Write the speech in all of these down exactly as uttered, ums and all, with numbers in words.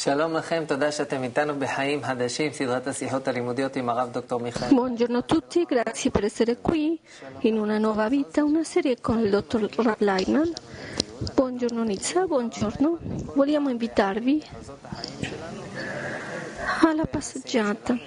שלום לכם, תודה שאתם איתנו בחיים חדשים, סדרת השיחות הלימודיות עם הרב דוקטור מיכאל. Buongiorno a tutti, grazie per essere qui in una nuova vita, una serie con il dottor Rav Leitman. Buongiorno Nizza, buongiorno. Vogliamo invitarvi alla passeggiata.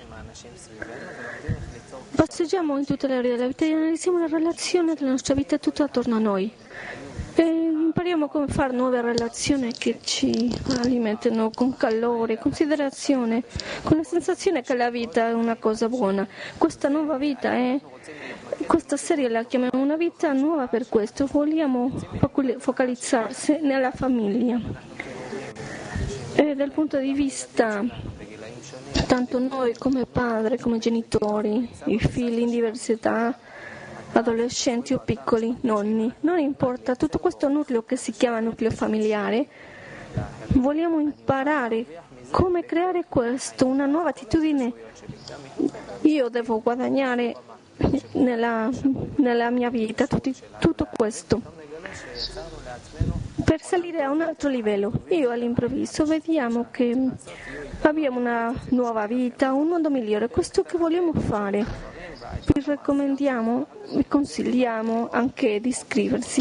Passeggiamo in tutte le aree della vita e analizziamo la relazione della nostra vita tutto attorno a noi. E impariamo come fare nuove relazioni che ci alimentano con calore, considerazione, con la sensazione che la vita è una cosa buona. Questa nuova vita è, questa serie la chiamiamo una vita nuova per questo, vogliamo focalizzarsi nella famiglia. E dal punto di vista tanto noi come padri, come genitori, i figli in diversità, adolescenti o piccoli, nonni, non importa, tutto questo nucleo che si chiama nucleo familiare, vogliamo imparare come creare questo, una nuova attitudine. Io devo guadagnare nella, nella mia vita tutti, tutto questo per salire a un altro livello. Io all'improvviso vediamo che abbiamo una nuova vita, un mondo migliore, questo che vogliamo fare. Vi raccomandiamo, vi consigliamo anche di iscriversi.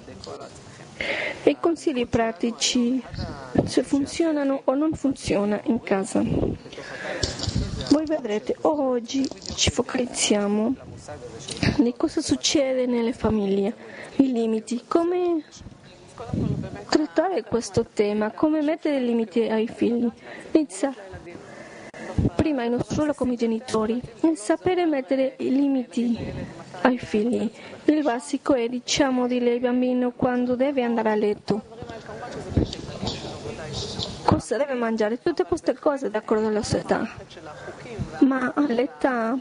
E i consigli pratici, se funzionano o non funzionano in casa. Voi vedrete, oggi ci focalizziamo di cosa succede nelle famiglie, i limiti, come trattare questo tema, come mettere limiti ai figli. Inizia prima il nostro ruolo come genitori è sapere mettere i limiti ai figli. Il basico è, diciamo, dire al bambino quando deve andare a letto, cosa deve mangiare, tutte queste cose d'accordo alla sua età. Ma all'età,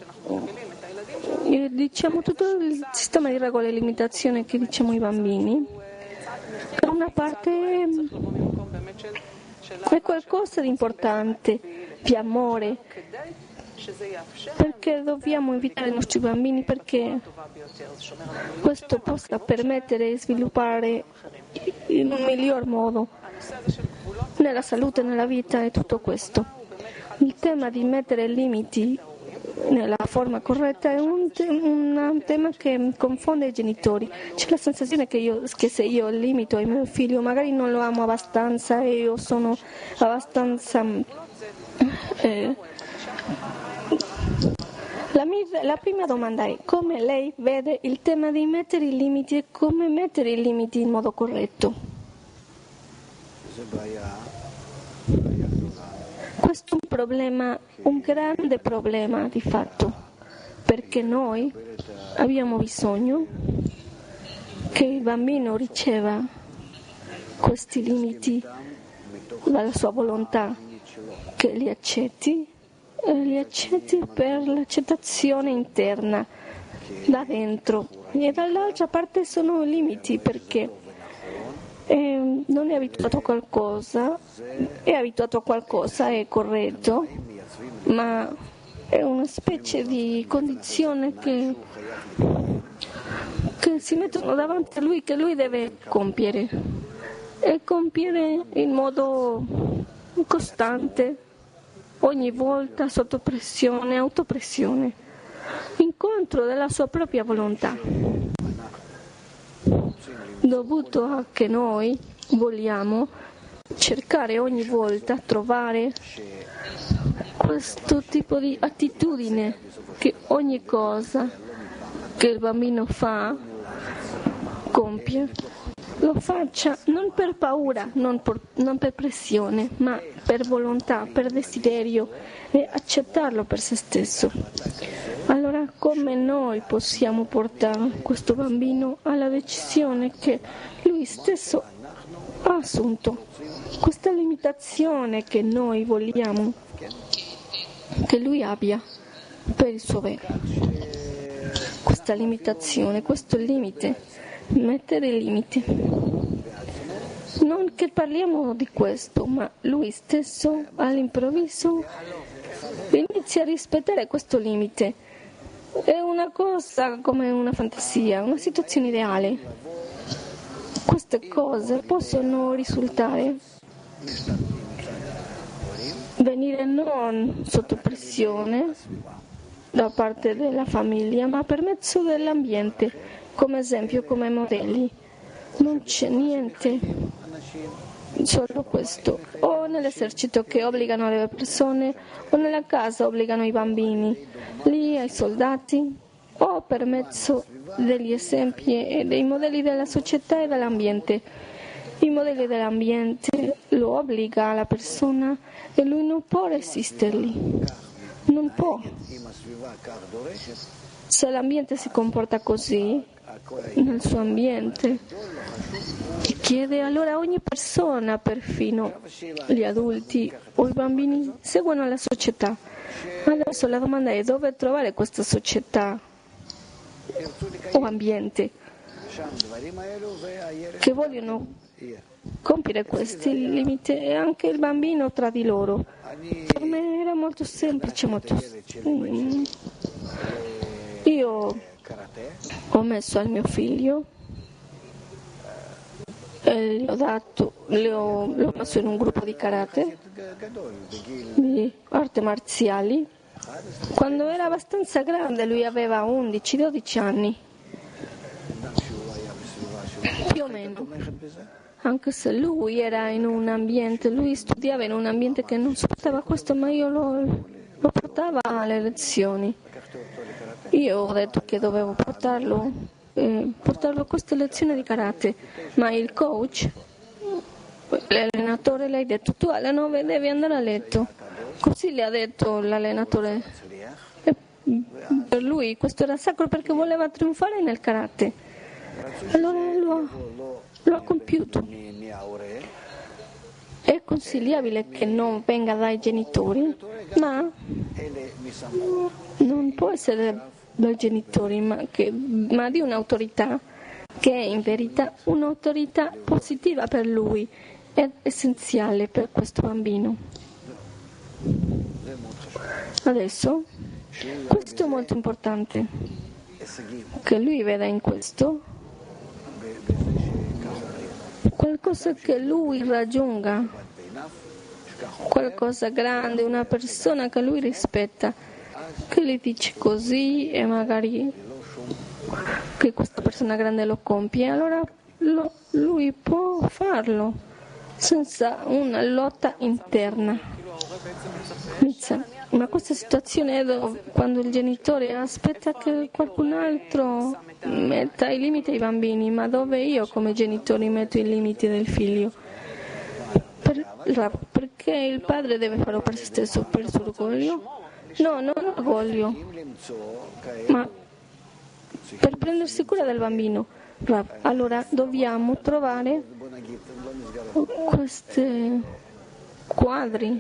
diciamo, tutto il sistema di regole e limitazioni che diciamo ai bambini, per una parte è qualcosa di importante, di amore, perché dobbiamo invitare i nostri bambini perché questo possa permettere di sviluppare in un miglior modo nella salute, nella vita e tutto questo. Il tema di mettere limiti nella forma corretta è un, te- un tema che confonde i genitori. C'è la sensazione che, io, che se io limito il mio figlio magari non lo amo abbastanza e io sono abbastanza eh, la, mia, la prima domanda è come lei vede il tema di mettere i limiti e come mettere i limiti in modo corretto. Questo è un problema, un grande problema di fatto, perché noi abbiamo bisogno che il bambino riceva questi limiti dalla sua volontà, che li accetti, e li accetti per l'accettazione interna, da dentro, e dall'altra parte sono limiti perché Eh, non è abituato a qualcosa, è abituato a qualcosa, è corretto, ma è una specie di condizione che, che si mettono davanti a lui, che lui deve compiere e compiere in modo costante, ogni volta sotto pressione, autopressione, incontro della sua propria volontà, dovuto a che noi vogliamo cercare ogni volta, trovare questo tipo di attitudine che ogni cosa che il bambino fa, compie, lo faccia non per paura, non per, non per pressione, ma per volontà, per desiderio e accettarlo per se stesso. Allora come noi possiamo portare questo bambino alla decisione che lui stesso ha assunto? Questa limitazione che noi vogliamo che lui abbia per il suo bene. Questa limitazione, questo limite, mettere limiti. Non che parliamo di questo, ma lui stesso all'improvviso inizia a rispettare questo limite. È una cosa come una fantasia, una situazione ideale. Queste cose possono risultare venire non sotto pressione da parte della famiglia, ma per mezzo dell'ambiente, come esempio, come modelli. Non c'è niente, solo questo. O nell'esercito che obbligano le persone, o nella casa obbligano i bambini, lì ai soldati, o per mezzo degli esempi e dei modelli della società e dell'ambiente. I modelli dell'ambiente lo obbliga la persona e lui non può resisterli, non può. Se l'ambiente si comporta così, nel suo ambiente, chiede allora a ogni persona, perfino gli adulti o i bambini, seguono la società. Adesso la domanda è: dove trovare questa società o ambiente che vogliono compiere questi limiti, e anche il bambino tra di loro? Per me era molto semplice, molto... Io ho messo al mio figlio e gli ho dato, l'ho, l'ho messo in un gruppo di karate, di arti marziali. Quando era abbastanza grande, lui aveva undici dodici anni, più o meno, anche se lui era in un ambiente, lui studiava in un ambiente che non sopportava questo, ma io lo, lo portavo alle lezioni. Io ho detto che dovevo portarlo, eh, portarlo a queste lezioni di karate, ma il coach, l'allenatore, le ha detto: tu alle nove devi andare a letto. Così le ha detto l'allenatore. E per lui questo era sacro perché voleva trionfare nel karate. Allora lo, lo ha compiuto. È consigliabile che non venga dai genitori, ma non può essere dai genitori, ma, che, ma di un'autorità che è in verità un'autorità positiva per lui, è essenziale per questo bambino. Adesso, questo è molto importante, che lui veda in questo qualcosa che lui raggiunga, qualcosa grande, una persona che lui rispetta, che gli dice così e magari che questa persona grande lo compie, allora lo, lui può farlo senza una lotta interna. Ma questa situazione è dove, quando il genitore aspetta che qualcun altro metta i limiti ai bambini, ma dove io come genitore metto i limiti del figlio? Per, perché il padre deve farlo per se stesso, per il suo orgoglio? No, non orgoglio, ma per prendersi cura del bambino. Allora dobbiamo trovare questi quadri,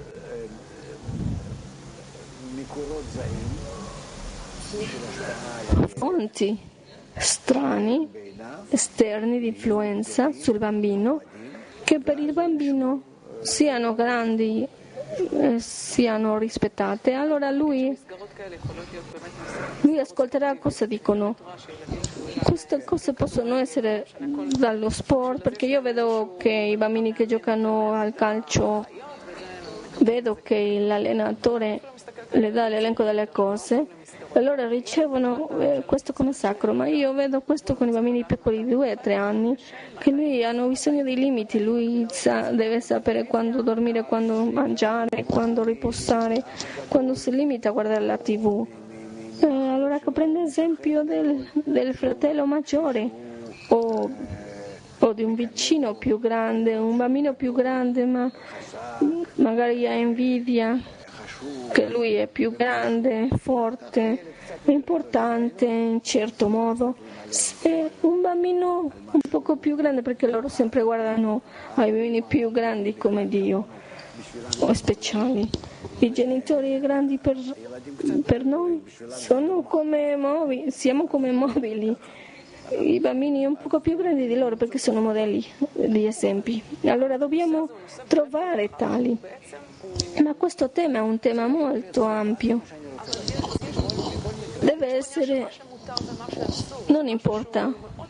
fonti strani, esterni di influenza sul bambino, che per il bambino siano grandi, eh, siano rispettate. Allora lui, lui ascolterà cosa dicono. Queste cose possono essere dallo sport, perché io vedo che i bambini che giocano al calcio, vedo che l'allenatore le dà l'elenco delle cose e loro ricevono eh, questo come sacro, ma io vedo questo con i bambini piccoli di due tre anni, che lui hanno bisogno di limiti, lui sa, deve sapere quando dormire, quando mangiare, quando riposare, quando si limita a guardare la tivù. Eh, allora che prende esempio del, del fratello maggiore o, o di un vicino più grande, un bambino più grande, ma magari ha invidia che lui è più grande, forte, importante in certo modo. Se un bambino un poco più grande, perché loro sempre guardano ai bambini più grandi come Dio o speciali. I genitori grandi per, per noi sono come mobili, siamo come mobili. I bambini un poco più grandi di loro perché sono modelli di esempi. Allora dobbiamo trovare tali. Ma questo tema è un tema molto ampio. Deve essere, non importa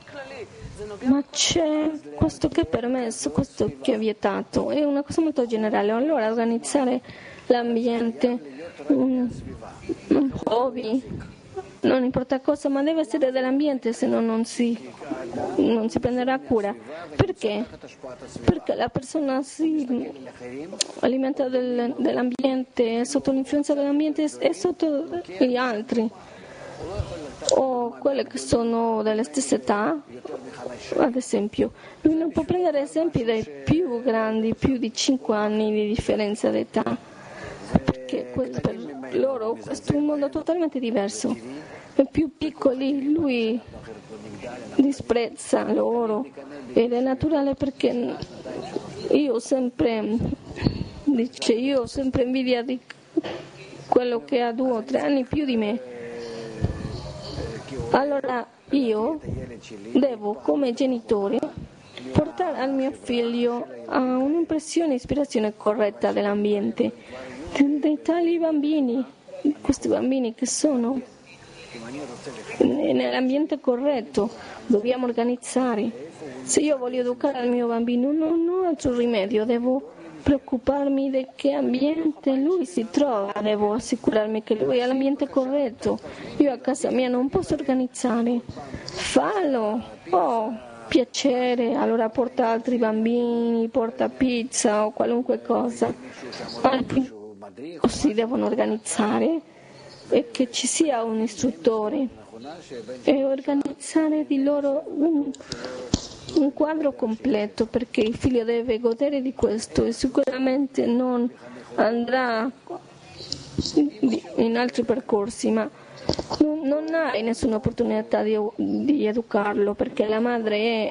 ma c'è questo che è permesso, questo che è vietato, è una cosa molto generale. Allora organizzare l'ambiente, un, un hobby, non importa cosa, ma deve essere dell'ambiente, se no non si, non si prenderà cura. Perché? Perché la persona si alimenta del, dell'ambiente, è sotto l'influenza dell'ambiente e sotto gli altri, o quelle che sono della stessa età. Ad esempio, lui non può prendere esempi dai più grandi, più di cinque anni di differenza d'età, perché per loro questo è un mondo totalmente diverso. I più piccoli lui disprezza loro ed è naturale, perché io ho sempre, dice, io ho sempre invidia di quello che ha due o tre anni più di me. Allora io devo, come genitore, portare al mio figlio a un'impressione e ispirazione corretta dell'ambiente, dei tali bambini, questi bambini che sono nell'ambiente corretto. Dobbiamo organizzare. Se io voglio educare il mio bambino, non ho altro rimedio, devo preoccuparmi di che ambiente lui si trova, devo assicurarmi che lui ha l'ambiente corretto. Io a casa mia non posso organizzare, fallo, oh, piacere, allora porta altri bambini, porta pizza o qualunque cosa. Altri si devono organizzare e che ci sia un istruttore e organizzare di loro un, un quadro completo, perché il figlio deve godere di questo e sicuramente non andrà in altri percorsi, ma non, non hai nessuna opportunità di, di educarlo, perché la madre è,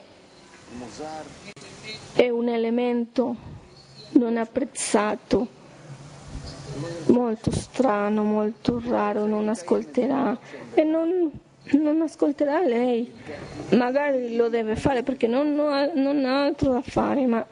è un elemento non apprezzato, molto strano, molto raro, non ascolterà e non, non ascolterà lei. Magari lo deve fare perché non ha, non ha altro da fare, ma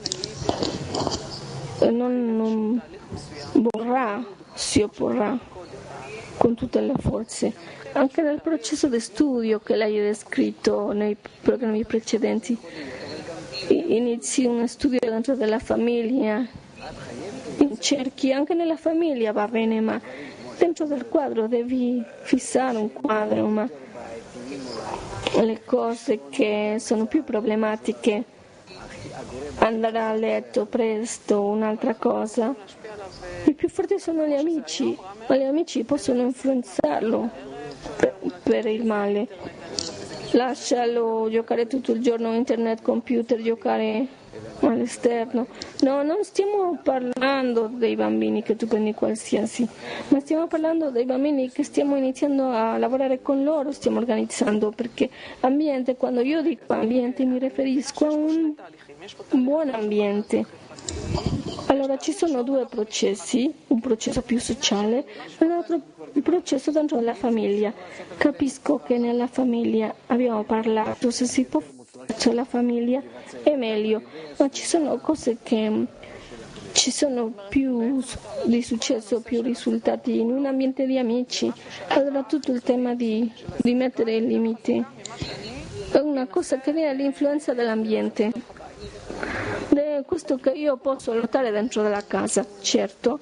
non, non vorrà, si opporrà con tutte le forze. Anche nel processo di studio che lei ha descritto nei programmi precedenti, inizi uno studio dentro della famiglia, cerchi anche nella famiglia, va bene, ma dentro del quadro devi fissare un quadro, ma le cose che sono più problematiche, andare a letto presto, un'altra cosa. I più forti sono gli amici, ma gli amici possono influenzarlo per, per il male. Lascialo giocare tutto il giorno internet, computer, giocare all'esterno. No, non stiamo parlando dei bambini che tu prendi qualsiasi, ma stiamo parlando dei bambini che stiamo iniziando a lavorare con loro, stiamo organizzando, perché ambiente, quando io dico ambiente mi riferisco a un buon ambiente. Allora ci sono due processi, un processo più sociale e l'altro processo dentro la famiglia. Capisco che nella famiglia abbiamo parlato, se si può fare la famiglia è meglio, ma ci sono cose che ci sono più di successo, più risultati in un ambiente di amici. Allora tutto il tema di, di mettere il limite è una cosa che viene dall'influenza dell'ambiente. È questo che io posso lottare dentro della casa, certo.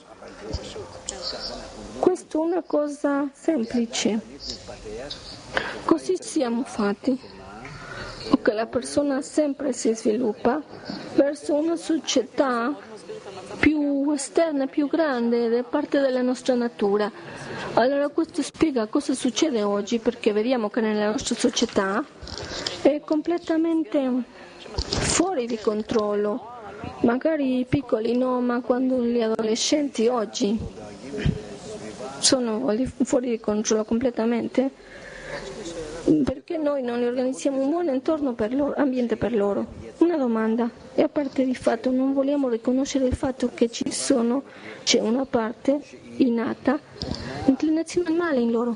Questo è una cosa semplice. Così siamo fatti. Che la persona sempre si sviluppa verso una società più esterna, più grande, da parte della nostra natura. Allora questo spiega cosa succede oggi, perché vediamo che nella nostra società è completamente fuori di controllo. Magari i piccoli no, ma quando gli adolescenti oggi sono fuori di controllo completamente, perché noi non li organizziamo un buon entorno per loro, ambiente per loro? Una domanda. E a parte di fatto non vogliamo riconoscere il fatto che ci sono, c'è una parte innata, inclinazione al male in loro.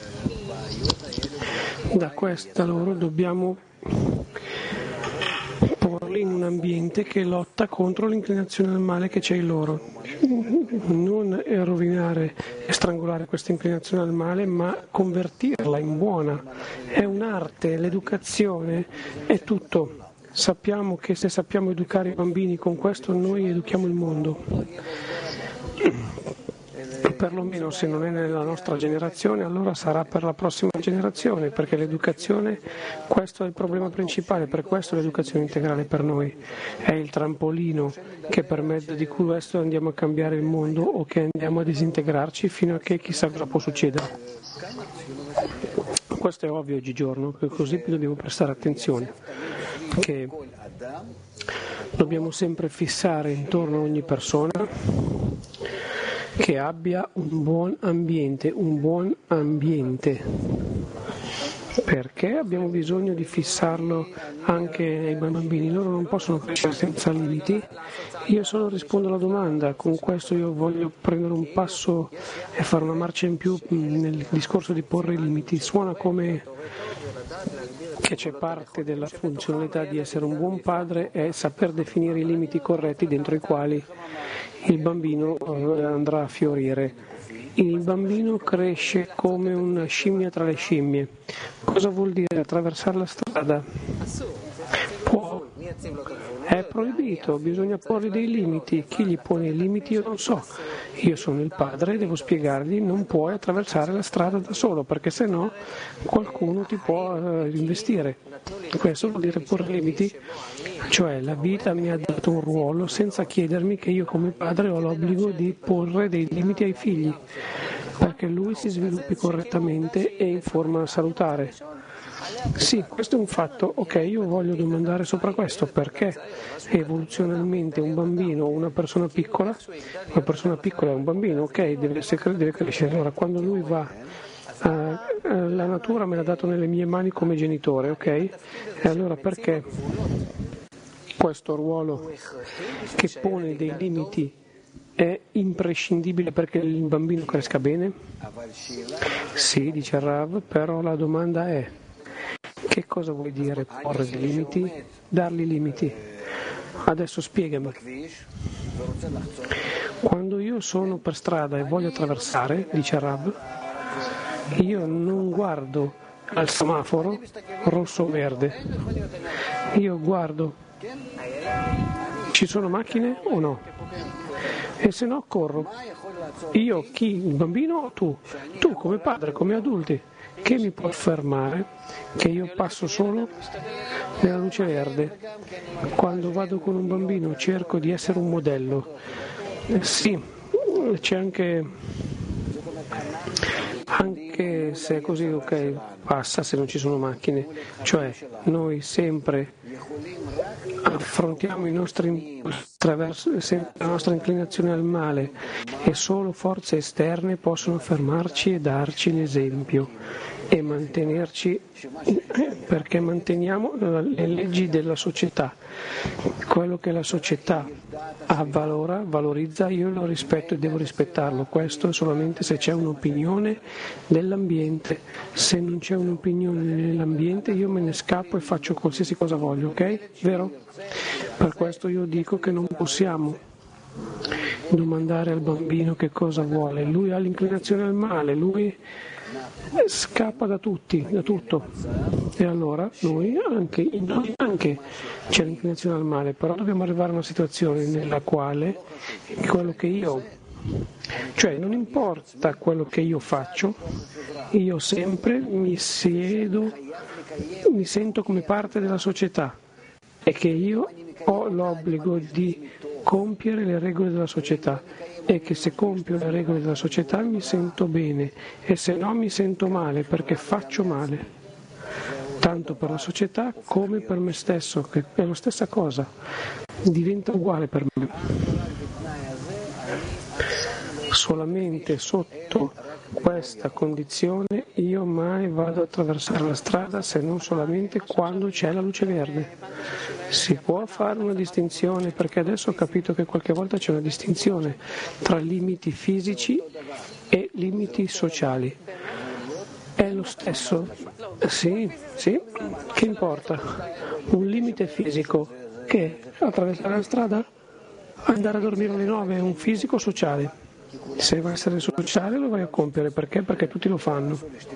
Da questa loro dobbiamo porli in un ambiente che lotta contro l'inclinazione al male che c'è in loro, non rovinare e strangolare questa inclinazione al male, ma convertirla in buona. È un'arte, l'educazione è tutto. Sappiamo che se sappiamo educare i bambini con questo, noi educhiamo il mondo. Perlomeno se non è nella nostra generazione, allora sarà per la prossima generazione, perché l'educazione, questo è il problema principale, per questo l'educazione integrale per noi è il trampolino che per mezzo di cui questo andiamo a cambiare il mondo o che andiamo a disintegrarci fino a che chissà cosa può succedere. Questo è ovvio oggigiorno, che così dobbiamo prestare attenzione, che dobbiamo sempre fissare intorno a ogni persona che abbia un buon ambiente, un buon ambiente, perché abbiamo bisogno di fissarlo anche ai bambini. Loro non possono crescere senza limiti. Io solo rispondo alla domanda, con questo io voglio prendere un passo e fare una marcia in più nel discorso di porre i limiti. Suona come che c'è parte della funzionalità di essere un buon padre è saper definire i limiti corretti dentro i quali il bambino andrà a fiorire. Il bambino cresce come una scimmia tra le scimmie. Cosa vuol dire attraversare la strada? Può. È proibito, bisogna porre dei limiti. Chi gli pone i limiti io non so. Io sono il padre e devo spiegargli non puoi attraversare la strada da solo, perché se no qualcuno ti può uh, investire. Questo vuol dire porre limiti, cioè la vita mi ha dato un ruolo senza chiedermi che io come padre ho l'obbligo di porre dei limiti ai figli, perché lui si sviluppi correttamente e in forma salutare. Sì, questo è un fatto. Ok, io voglio domandare sopra questo, perché evoluzionalmente un bambino o una persona piccola, una persona piccola è un bambino, ok, deve, essere, deve crescere. Allora, quando lui va, uh, uh, la natura me l'ha dato nelle mie mani come genitore, ok? E allora perché questo ruolo che pone dei limiti è imprescindibile perché il bambino cresca bene? Sì, dice il Rav, però la domanda è: che cosa vuoi dire porre dei limiti? Dargli limiti. Adesso spiegami. Quando io sono per strada e voglio attraversare, dice Rav, io non guardo al semaforo rosso o verde. Io guardo, ci sono macchine o no? E se no corro. Io, chi? Il bambino o tu? Tu come padre, come adulti. Che mi può affermare che io passo solo nella luce verde? Quando vado con un bambino cerco di essere un modello. Eh, sì, c'è anche, anche se è così, ok, passa se non ci sono macchine. Cioè noi sempre affrontiamo i nostri, attraverso la nostra inclinazione al male e solo forze esterne possono fermarci e darci l'esempio e mantenerci, perché manteniamo le leggi della società. Quello che la società avvalora, valorizza, io lo rispetto e devo rispettarlo. Questo solamente se c'è un'opinione dell'ambiente. Se non c'è un'opinione nell'ambiente io me ne scappo e faccio qualsiasi cosa voglio, ok? Vero? Per questo io dico che non possiamo domandare al bambino che cosa vuole. Lui ha l'inclinazione al male, lui scappa da tutti, da tutto, e allora noi anche, noi anche c'è l'inclinazione al male, però dobbiamo arrivare a una situazione nella quale quello che io, cioè non importa quello che io faccio, io sempre mi siedo, mi sento come parte della società e che io ho l'obbligo di compiere le regole della società e che se compio le regole della società mi sento bene e se no mi sento male perché faccio male, tanto per la società come per me stesso, che è la stessa cosa, diventa uguale per me. Solamente sotto questa condizione io mai vado ad attraversare la strada, se non solamente quando c'è la luce verde. Si può fare una distinzione, perché adesso ho capito che qualche volta c'è una distinzione tra limiti fisici e limiti sociali. È lo stesso? Sì, sì, che importa? Un limite fisico Che attraversare la strada, andare a dormire alle nove è un fisico sociale. Se vuoi essere sociale lo vai a compiere, perché? Perché tutti lo fanno.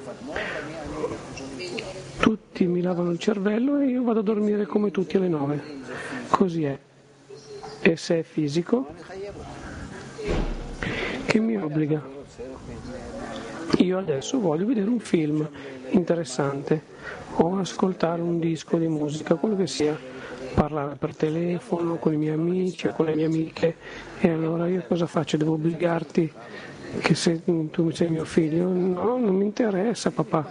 Tutti mi lavano il cervello e io vado a dormire come tutti alle nove. Così è. E se è fisico, che mi obbliga? Io adesso voglio vedere un film interessante o ascoltare un disco di musica, quello che sia, parlare per telefono con i miei amici o con le mie amiche, e allora io cosa faccio? Devo obbligarti che se tu sei mio figlio? No, non mi interessa, papà.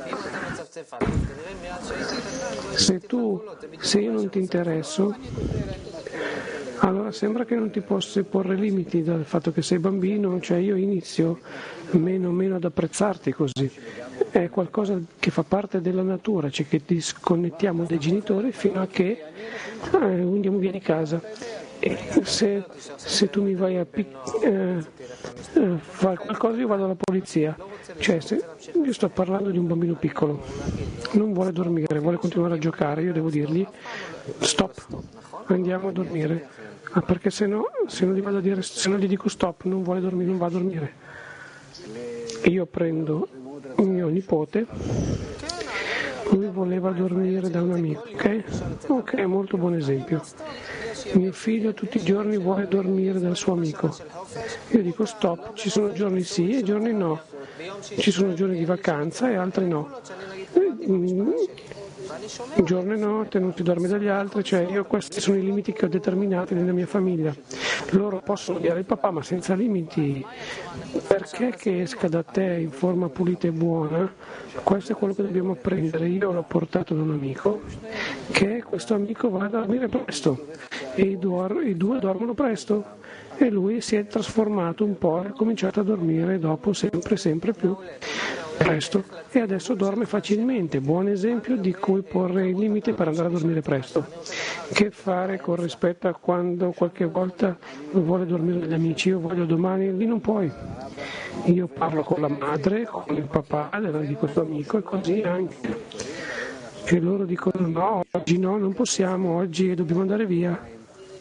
Se tu, se io non ti interesso, allora sembra che non ti possa porre limiti dal fatto che sei bambino, cioè io inizio meno meno ad apprezzarti così. È qualcosa che fa parte della natura, cioè che disconnettiamo dai genitori fino a che eh, andiamo via di casa. E se, se tu mi vai a pic- eh, eh, fare qualcosa, io vado alla polizia. Cioè, se, io sto parlando di un bambino piccolo, non vuole dormire, vuole continuare a giocare, io devo dirgli stop, andiamo a dormire. Ah, perché se no, se non gli vado a dire, se non gli dico stop, non vuole dormire, non va a dormire. Io prendo il mio nipote, lui voleva dormire da un amico, ok? Ok, molto buon esempio. Mio figlio tutti i giorni vuole dormire dal suo amico. Io dico stop, ci sono giorni sì e giorni no. Ci sono giorni di vacanza e altri no. Giorno e notte, non si dorme dagli altri, cioè io questi sono i limiti che ho determinati nella mia famiglia. Loro possono odiare il papà ma senza limiti. Perché che esca da te in forma pulita e buona? Questo è quello che dobbiamo apprendere. Io l'ho portato da un amico, che questo amico va a dormire presto e i due, i due dormono presto, e lui si è trasformato un po', ha cominciato a dormire dopo sempre sempre più presto e adesso dorme facilmente. Buon esempio di cui porre il limite per andare a dormire presto. Che fare con rispetto a quando qualche volta vuole dormire con gli amici? Io voglio domani, lì non puoi. Io parlo con la madre, con il papà di questo amico e così anche. E loro dicono no, oggi no, non possiamo, oggi dobbiamo andare via.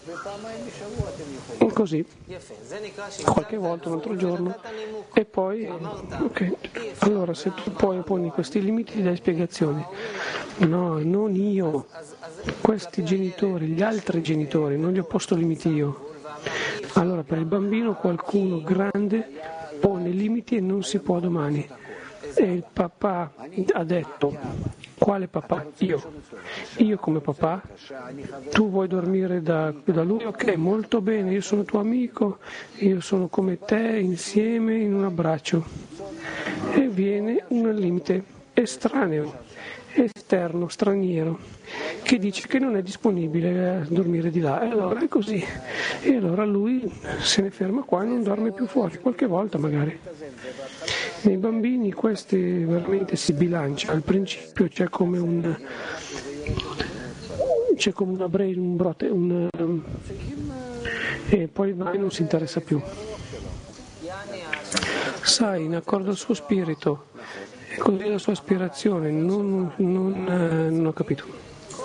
Così, qualche volta, un altro giorno, e poi, ok, allora se tu poi poni questi limiti ti dai spiegazioni. No, non io, questi genitori, gli altri genitori, non gli ho posto limiti io. Allora per il bambino qualcuno grande pone limiti e non si può domani. E il papà ha detto, quale papà? Io. Io come papà, tu vuoi dormire da, da lui? Ok, molto bene, io sono tuo amico, io sono come te, insieme in un abbraccio. E viene un limite estraneo, esterno, straniero, che dice che non è disponibile a dormire di là. E allora è così. E allora lui se ne ferma qua e non dorme più fuori, qualche volta magari. Nei bambini questi veramente si bilancia, al principio c'è come un c'è come una brain, un brote, un, um, e poi mai non si interessa più. Sai, in accordo al suo spirito, e così la sua aspirazione, non, non, eh, non ho capito.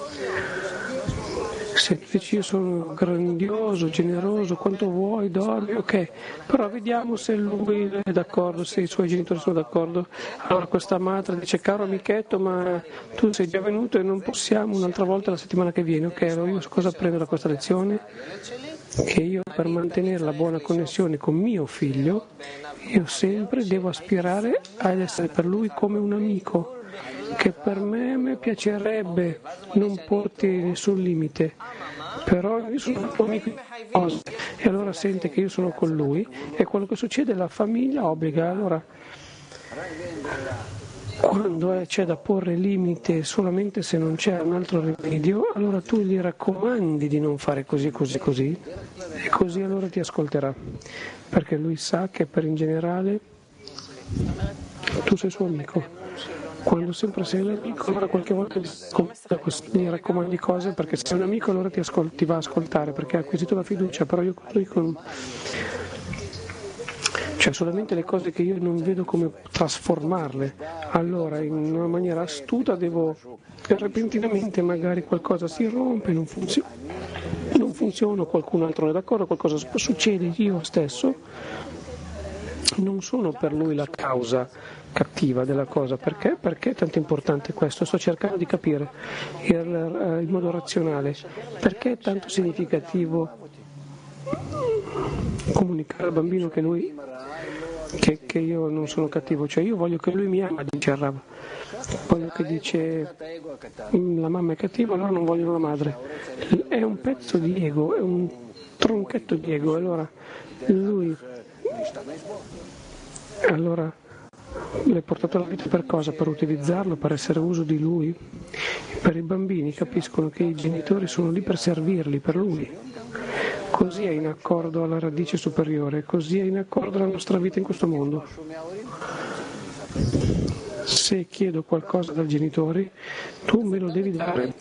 Se tu dici io sono grandioso, generoso, quanto vuoi, dormi, ok, però vediamo se lui è d'accordo, se i suoi genitori sono d'accordo. Allora questa madre dice, caro amichetto, ma tu sei già venuto e non possiamo un'altra volta la settimana che viene, ok, allora io cosa prendo da questa lezione? Che io per mantenere la buona connessione con mio figlio, io sempre devo aspirare ad essere per lui come un amico, che per me mi piacerebbe non porti nessun limite, però io sono un tuo amico e allora sente che io sono con lui e quello che succede la famiglia obbliga. Allora quando c'è da porre limite solamente se non c'è un altro rimedio, allora tu gli raccomandi di non fare così, così, così, e così allora ti ascolterà, perché lui sa che per in generale tu sei suo amico. Quando sempre sei l'amico, allora qualche volta gli raccomandi cose, perché se sei un amico allora ti, ascol- ti va a ascoltare, perché ha acquisito la fiducia, però io con lui con... cioè solamente le cose che io non vedo come trasformarle, allora in una maniera astuta devo repentinamente magari qualcosa si rompe, non funziona, non funziona, qualcun altro non è d'accordo, qualcosa succede, io stesso non sono per lui la causa cattiva della cosa. Perché? Perché è tanto importante questo? Sto cercando di capire il, in modo razionale perché è tanto significativo comunicare al bambino che lui che, che io non sono cattivo, cioè io voglio che lui mi ama, dice Rav, voglio che dice la mamma è cattiva, allora non voglio la madre, è un pezzo di ego, è un tronchetto di ego, allora lui allora l'hai portato alla vita per cosa? Per utilizzarlo, per essere uso di lui? Per i bambini capiscono che i genitori sono lì per servirli, per lui. Così è in accordo alla radice superiore, così è in accordo alla nostra vita in questo mondo. Se chiedo qualcosa dai genitori, tu me lo devi dare.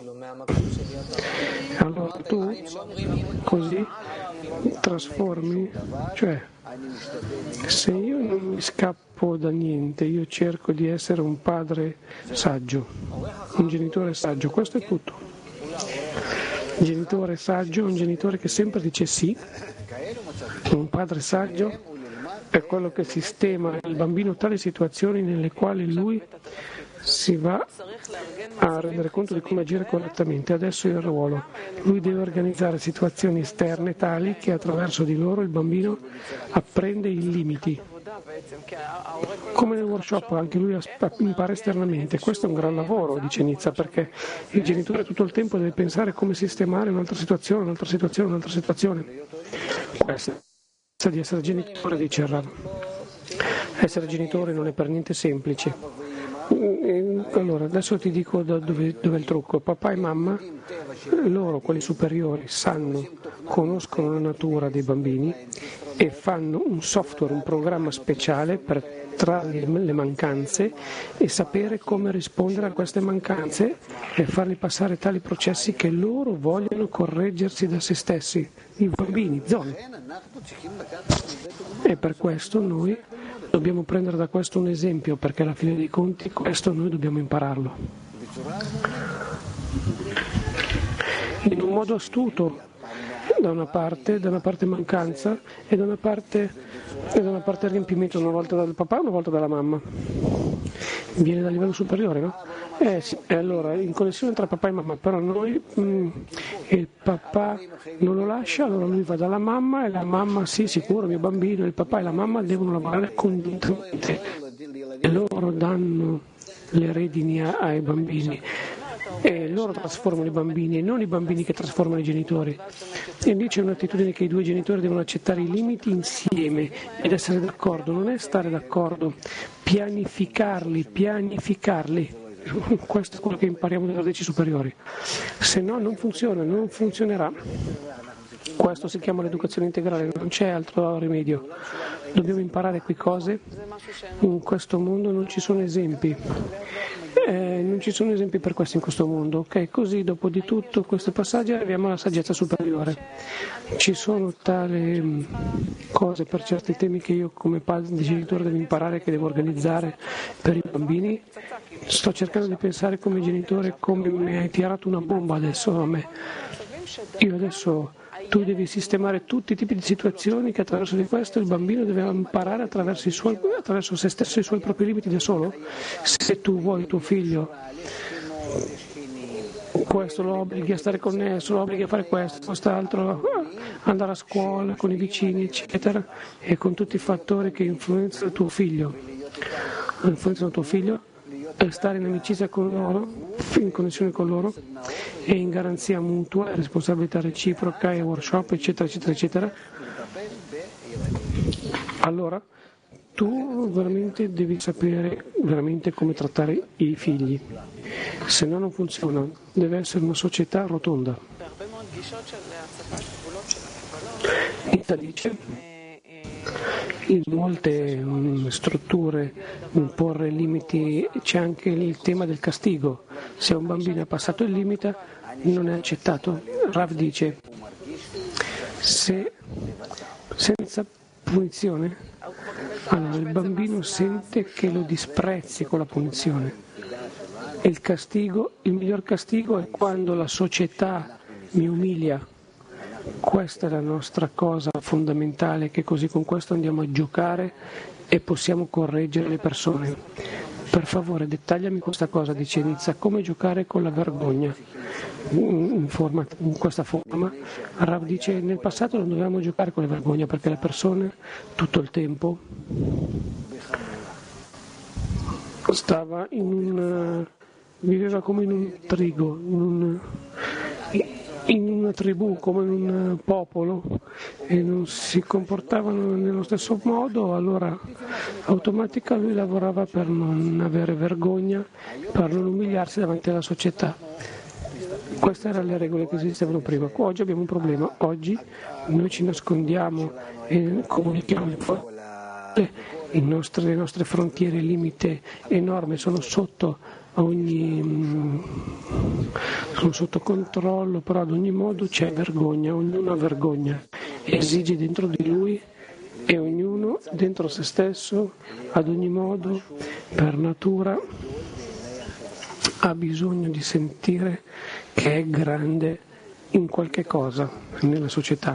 Allora tu così trasformi, cioè se io non mi scappo da niente, io cerco di essere un padre saggio, un genitore saggio, questo è tutto. Un genitore saggio, un genitore che sempre dice sì, un padre saggio è quello che sistema il bambino tali situazioni nelle quali lui si va a rendere conto di come agire correttamente. Adesso è il ruolo, lui deve organizzare situazioni esterne tali che attraverso di loro il bambino apprende i limiti. Come nel workshop anche lui impara esternamente, questo è un gran lavoro, dice Nizza, perché il genitore tutto il tempo deve pensare come sistemare un'altra situazione, un'altra situazione, un'altra situazione. Questo è di essere genitore, dice Rav. Essere genitore non è per niente semplice. Allora, adesso ti dico da dove, dove è il trucco. Papà e mamma, loro, quelli superiori, sanno, conoscono la natura dei bambini e fanno un software, un programma speciale per trargli le mancanze e sapere come rispondere a queste mancanze e farli passare tali processi che loro vogliono correggersi da se stessi, i bambini, zone. E per questo noi dobbiamo prendere da questo un esempio, perché alla fine dei conti questo noi dobbiamo impararlo. In un modo astuto, da una parte, da una parte mancanza e da una parte, e da una parte riempimento, una volta dal papà e una volta dalla mamma. Viene dal livello superiore, no? Eh sì, e allora in connessione tra papà e mamma, però noi mh, il papà non lo lascia, allora lui va dalla mamma e la mamma, sì sicuro, mio bambino, il papà e la mamma devono lavorare congiuntamente e loro danno le redini ai bambini e loro trasformano i bambini e non i bambini che trasformano i genitori. E invece è un'attitudine che i due genitori devono accettare i limiti insieme ed essere d'accordo, non è stare d'accordo, pianificarli, pianificarli. Questo è quello che impariamo dalle radici superiori, se no non funziona, non funzionerà. Questo si chiama l'educazione integrale, non c'è altro rimedio, dobbiamo imparare qui cose, in questo mondo non ci sono esempi, eh, non ci sono esempi per questo in questo mondo, ok? Così dopo di tutto questo passaggio arriviamo alla saggezza superiore, ci sono tali cose per certi temi che io come padre di genitore devo imparare, che devo organizzare per i bambini. Sto cercando di pensare come genitore come mi hai tirato una bomba adesso a me. Io adesso tu devi sistemare tutti i tipi di situazioni che attraverso di questo il bambino deve imparare attraverso, i suoi, attraverso se stesso e i suoi propri limiti da solo. Se tu vuoi tuo figlio questo lo obblighi a stare connesso, lo obblighi a fare questo, quest'altro, andare a scuola con i vicini eccetera e con tutti i fattori che influenzano il tuo figlio influenzano il tuo figlio e stare in amicizia con loro, in connessione con loro e in garanzia mutua, responsabilità reciproca e workshop eccetera eccetera eccetera, allora tu veramente devi sapere veramente come trattare i figli, se no non funziona, deve essere una società rotonda. Ita dice in molte um, strutture imporre limiti, c'è anche il tema del castigo, se un bambino ha passato il limite non è accettato. Rav dice se senza punizione? Allora il bambino sente che lo disprezzi con la punizione. E il castigo, il miglior castigo è quando la società mi umilia. Questa è la nostra cosa fondamentale, che così con questo andiamo a giocare e possiamo correggere le persone. Per favore dettagliami questa cosa, dice Nizza, come giocare con la vergogna in, forma, in questa forma. Rav dice nel passato non dovevamo giocare con la vergogna perché le persone tutto il tempo stava in un, viveva come in un trigo, in, un, in una tribù, come in un popolo, e non si comportavano nello stesso modo, allora automatica lui lavorava per non avere vergogna, per non umiliarsi davanti alla società. Queste erano le regole che esistevano prima. Oggi abbiamo un problema, oggi noi ci nascondiamo e comunichiamo i nostri, le nostre frontiere, il limite enorme sono sotto ogni sono sotto controllo, però ad ogni modo c'è vergogna, ognuno ha vergogna, esige dentro di lui e ognuno dentro se stesso ad ogni modo per natura ha bisogno di sentire che è grande in qualche cosa nella società,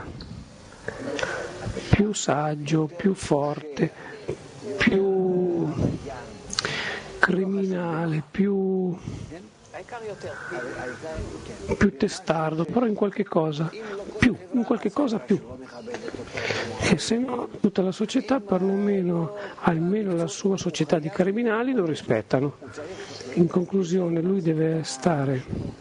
più saggio, più forte, più criminale, più, più testardo, però in qualche cosa più, in qualche cosa più. E se no tutta la società, perlomeno almeno la sua società di criminali, lo rispettano. In conclusione lui deve stare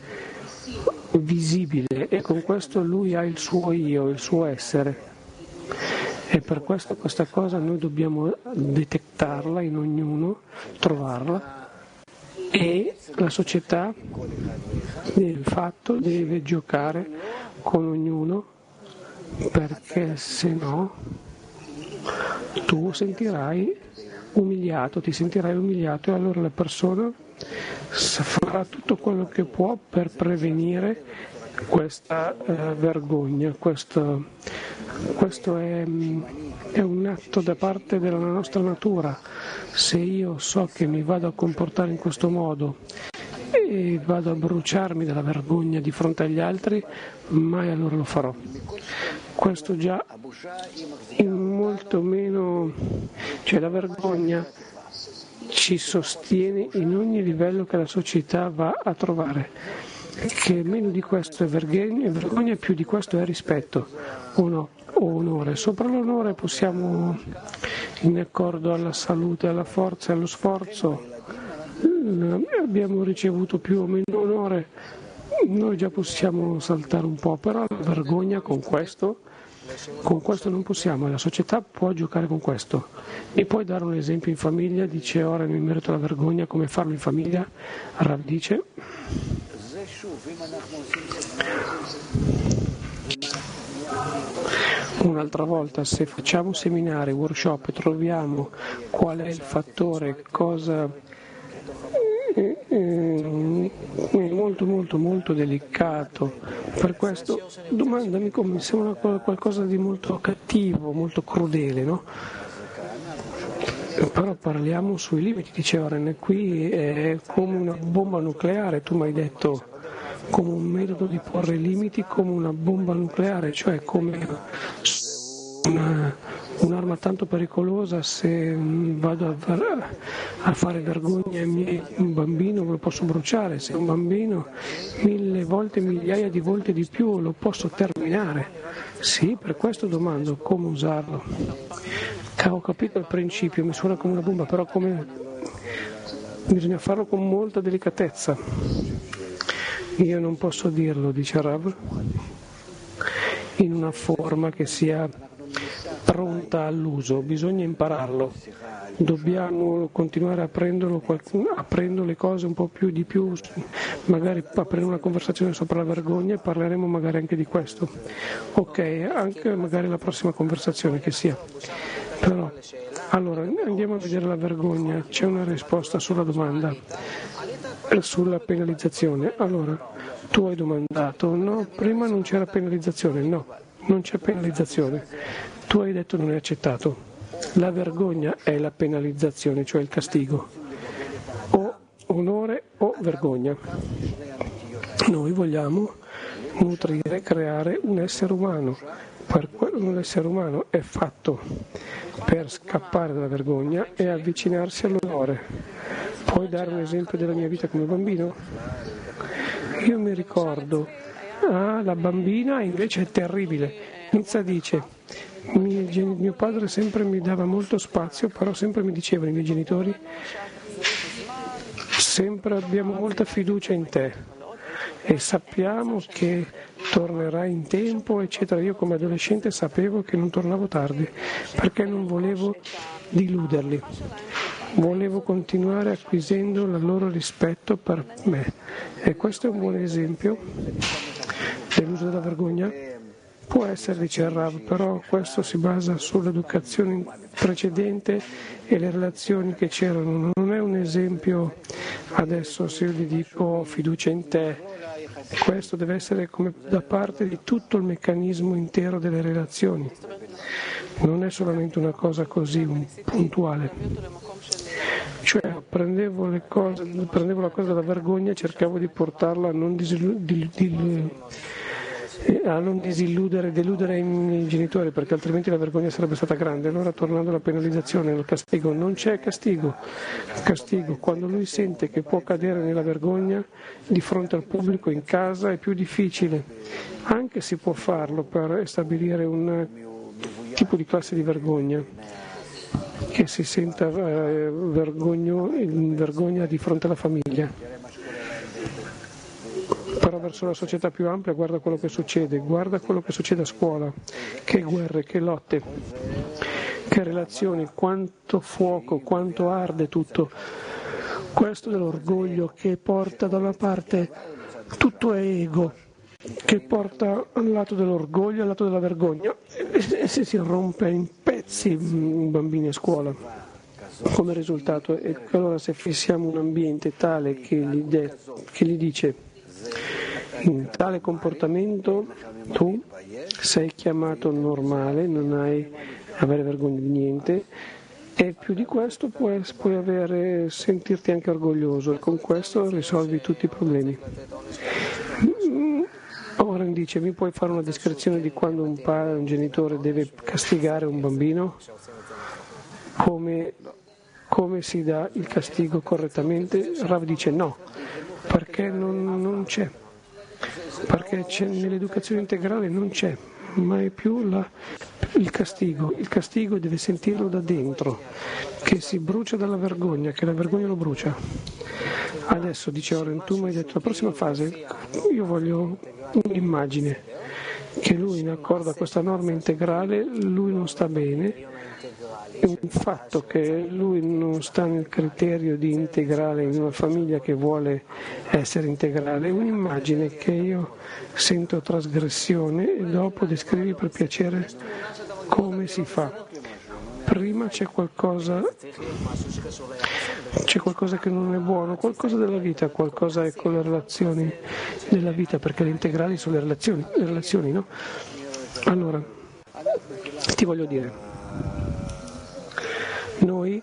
visibile e con questo lui ha il suo io, il suo essere. E per questo questa cosa noi dobbiamo detectarla in ognuno, trovarla, e la società del fatto deve giocare con ognuno, perché se no tu sentirai umiliato, ti sentirai umiliato e allora la persona farà tutto quello che può per prevenire questa eh, vergogna. Questo, questo è, è un atto da parte della nostra natura. Se io so che mi vado a comportare in questo modo e vado a bruciarmi dalla vergogna di fronte agli altri, mai allora lo farò. Questo già in molto meno, cioè la vergogna ci sostiene in ogni livello che la società va a trovare, che meno di questo è vergogna, vergogna più di questo è rispetto o no, o onore. Sopra l'onore possiamo, in accordo alla salute, alla forza e allo sforzo, abbiamo ricevuto più o meno onore, noi già possiamo saltare un po', però la vergogna con questo Con questo non possiamo, la società può giocare con questo. Mi puoi dare un esempio in famiglia? Dice ora mi merito la vergogna, come farlo in famiglia? Rav dice un'altra volta, se facciamo seminari, workshop e troviamo qual è il fattore, cosa è molto molto molto delicato, per questo domandami, come mi sembra qualcosa di molto cattivo, molto crudele, no? Però parliamo sui limiti, dice Oren, qui è come una bomba nucleare, tu mi hai detto come un metodo di porre limiti, come una bomba nucleare, cioè come una, un'arma tanto pericolosa. Se vado a, a fare vergogna a miei, un bambino lo posso bruciare, se un bambino mille volte, migliaia di volte di più lo posso terminare. Sì, per questo domando come usarlo. Ho capito il principio, mi suona come una bomba, però come bisogna farlo con molta delicatezza. Io non posso dirlo, dice Rav, in una forma che sia pronta all'uso, bisogna impararlo, dobbiamo continuare a prenderlo, aprendo le cose un po' più di più, magari aprire una conversazione sopra la vergogna e parleremo magari anche di questo. Ok, anche magari la prossima conversazione che sia. Però, allora, andiamo a vedere la vergogna, c'è una risposta sulla domanda, sulla penalizzazione. Allora, tu hai domandato, no, prima non c'era penalizzazione, no. non c'è penalizzazione. Tu hai detto non è accettato. La vergogna è la penalizzazione, cioè il castigo. O onore o vergogna. Noi vogliamo nutrire, creare un essere umano. Per un essere umano è fatto per scappare dalla vergogna e avvicinarsi all'onore. Puoi dare un esempio della mia vita come bambino? Io mi ricordo, ah, la bambina invece è terribile. Nizza dice, mio, mio padre sempre mi dava molto spazio, però sempre mi dicevano i miei genitori, sempre abbiamo molta fiducia in te e sappiamo che tornerai in tempo, eccetera. Io come adolescente sapevo che non tornavo tardi, perché non volevo diluderli, volevo continuare acquisendo il loro rispetto per me. E questo è un buon esempio dell'uso della vergogna. Può essere, dice il Rav, però questo si basa sull'educazione precedente e le relazioni che c'erano. Non è un esempio adesso se io gli dico fiducia in te. Questo deve essere come da parte di tutto il meccanismo intero delle relazioni. Non è solamente una cosa così un, puntuale. Cioè prendevo, le cose, prendevo la cosa della vergogna e cercavo di portarla a non disillu- di, di, a non disilludere, deludere i miei genitori, perché altrimenti la vergogna sarebbe stata grande. Allora tornando alla penalizzazione, al castigo, non c'è castigo. Castigo, quando lui sente che può cadere nella vergogna di fronte al pubblico in casa è più difficile. Anche si può farlo per stabilire un tipo di classe di vergogna, che si senta eh, vergogno, vergogna di fronte alla famiglia. Però verso la società più ampia guarda quello che succede, guarda quello che succede a scuola, che guerre, che lotte, che relazioni, quanto fuoco, quanto arde tutto. Questo dell'orgoglio che porta da una parte, tutto è ego, che porta al lato dell'orgoglio e al lato della vergogna e si, si rompe in pezzi i bambini a scuola. Come risultato, e allora se fissiamo un ambiente tale che gli, de, che gli dice in tale comportamento tu sei chiamato normale, non hai avere vergogna di niente, e più di questo puoi, puoi avere, sentirti anche orgoglioso, e con questo risolvi tutti i problemi. Ora dice, mi puoi fare una descrizione di quando un padre, un genitore deve castigare un bambino? Come, come si dà il castigo correttamente? Rav dice no, perché non, non c'è. Perché c'è, nell'educazione integrale non c'è mai più la, il castigo. Il castigo deve sentirlo da dentro, che si brucia dalla vergogna, che la vergogna lo brucia. Adesso dice Oren, tu mi hai detto la prossima fase, io voglio un'immagine, che lui in accordo a questa norma integrale, lui non sta bene, è un fatto che lui non sta nel criterio di integrale in una famiglia che vuole essere integrale, è un'immagine che io sento trasgressione e dopo descrivi per piacere come si fa. Prima c'è qualcosa, c'è qualcosa che non è buono, qualcosa della vita, qualcosa è con le relazioni della vita, perché le integrali sono le relazioni, le relazioni, no? Allora, ti voglio dire, noi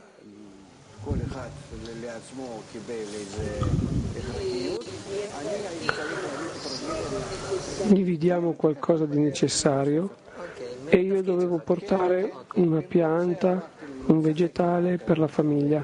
dividiamo qualcosa di necessario e io dovevo portare una pianta, un vegetale per la famiglia.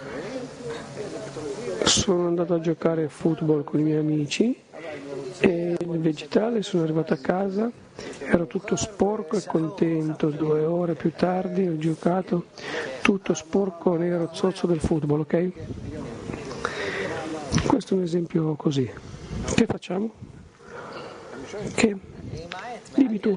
Sono andato a giocare a football con i miei amici e il vegetale, sono arrivato a casa, ero tutto sporco e contento. Due ore più tardi ho giocato tutto sporco, nero, zozzo del football, ok? Questo è un esempio così. Che facciamo? Che? Dimmi tu.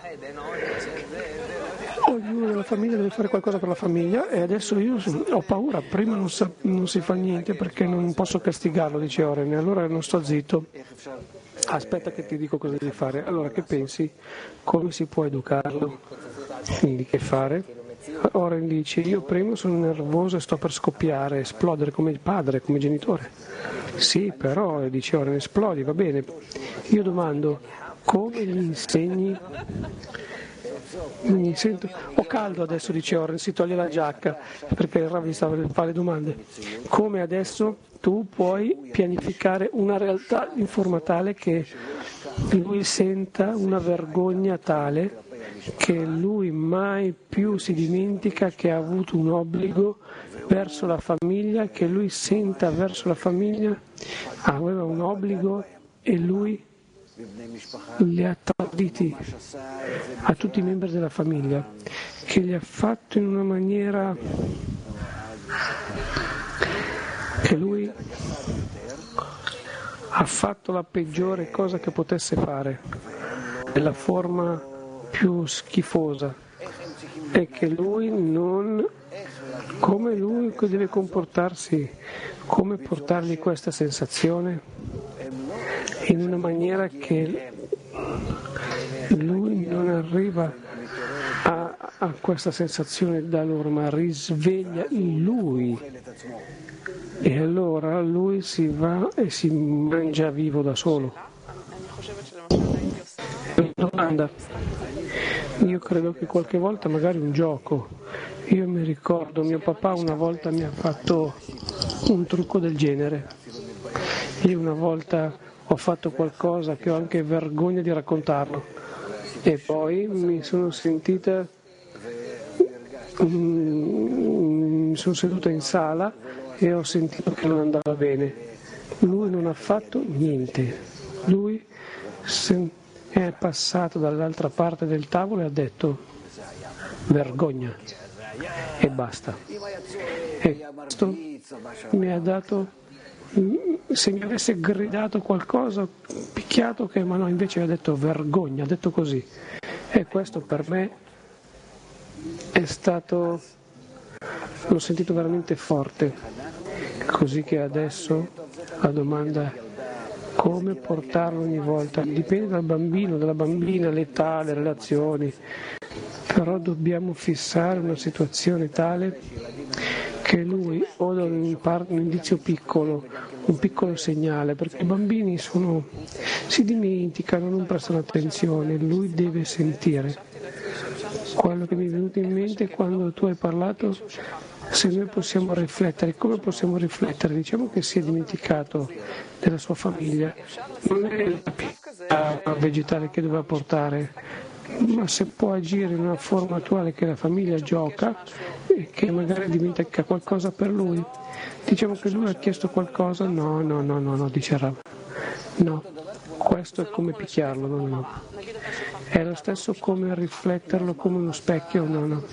Ognuno della famiglia deve fare qualcosa per la famiglia e adesso io ho paura, prima non, sa, non si fa niente perché non posso castigarlo, dice Oren, allora non sto zitto, aspetta che ti dico cosa devi fare. Allora che pensi? Come si può educarlo? Quindi che fare? Oren dice, io prima sono nervoso e sto per scoppiare, esplodere come il padre, come genitore. Sì, però, dice Oren, esplodi, va bene. Io domando, come gli insegni. Mi sento, ho caldo adesso, dice Oren, si toglie la giacca perché il Rav stava a fare domande. Come adesso tu puoi pianificare una realtà in forma tale che lui senta una vergogna tale che lui mai più si dimentica che ha avuto un obbligo verso la famiglia, che lui senta verso la famiglia aveva un obbligo e lui li ha traditi a tutti i membri della famiglia, che li ha fatto in una maniera che lui ha fatto la peggiore cosa che potesse fare, nella forma più schifosa, e che lui non, come lui deve comportarsi, come portargli questa sensazione in una maniera che lui non arriva a, a questa sensazione da loro, ma risveglia in lui, e allora lui si va e si mangia vivo da solo. Domanda. Io credo che qualche volta magari un gioco, io mi ricordo mio papà una volta mi ha fatto un trucco del genere, io una volta ho fatto qualcosa che ho anche vergogna di raccontarlo e poi mi sono sentita mm, mi sono seduta in sala e ho sentito che non andava bene. Lui non ha fatto niente, lui è passato dall'altra parte del tavolo e ha detto vergogna e basta, e questo mi ha dato, se mi avesse gridato qualcosa, picchiato, che ma no, invece ha detto vergogna, ha detto così, e questo per me è stato, l'ho sentito veramente forte, così che adesso la domanda è come portarlo ogni volta, dipende dal bambino, dalla bambina, l'età, le relazioni, però dobbiamo fissare una situazione tale che lui o da un, par- un indizio piccolo, un piccolo segnale, perché i bambini sono, si dimenticano, non prestano attenzione, lui deve sentire. Quello che mi è venuto in mente quando tu hai parlato, se noi possiamo riflettere, come possiamo riflettere? Diciamo che si è dimenticato della sua famiglia, non è la pizza vegetale che doveva portare, ma se può agire in una forma attuale che la famiglia gioca e che magari dimentica qualcosa per lui. Diciamo che lui ha chiesto qualcosa, no, no, no, no, no, dice Rav, no, questo è come picchiarlo, no, no, è lo stesso come rifletterlo come uno specchio, no, no,